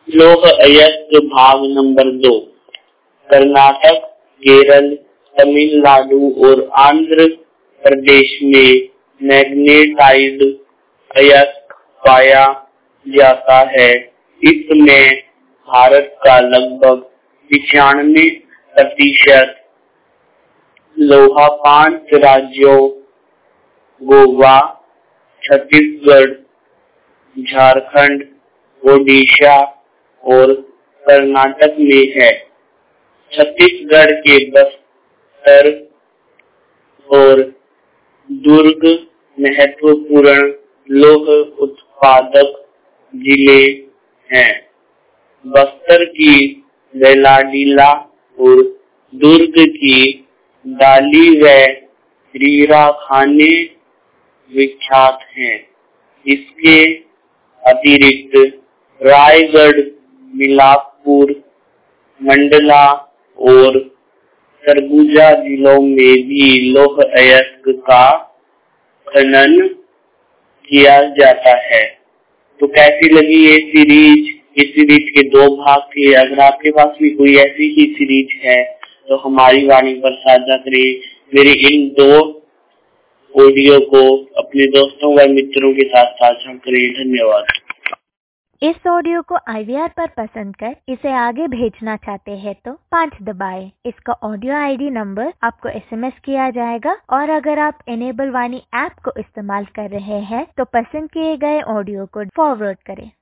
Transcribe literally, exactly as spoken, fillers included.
लोह अयस्क भाग नंबर दो। कर्नाटक, केरल, तमिलनाडु और आंध्र प्रदेश में मैग्नेटाइज्ड अयस्क पाया जाता है। इसमें भारत का लगभग पिचानवे प्रतिशत लोहा पांच राज्यों गोवा, छत्तीसगढ़, झारखंड, ओडिशा और कर्नाटक में है। छत्तीसगढ़ के बस्तर और दुर्ग महत्वपूर्ण लौह उत्पादक जिले हैं। बस्तर की बेलाडीला और दुर्ग की दाली व रीरा खाने विख्यात हैं। इसके अतिरिक्त रायगढ़, बिलासपुर, मंडला और सरगुजा जिलों में भी लौह अयस्क का खनन किया जाता है। तो कैसी लगी ये सीरीज? इस सीरीज के दो भाग थे। अगर आपके पास भी कोई ऐसी ही सीरीज है तो हमारी वाणी पर साझा करें। मेरे इन दो ऑडियो को अपने दोस्तों व मित्रों के साथ साझा करें। धन्यवाद। इस ऑडियो को आई वी आर पर पसंद कर इसे आगे भेजना चाहते हैं तो पाँच दबाएं। इसका ऑडियो आई डी नंबर आपको एस एम एस किया जाएगा और अगर आप एनेबल वाणी ऐप को इस्तेमाल कर रहे हैं तो पसंद किए गए ऑडियो को फॉरवर्ड करें।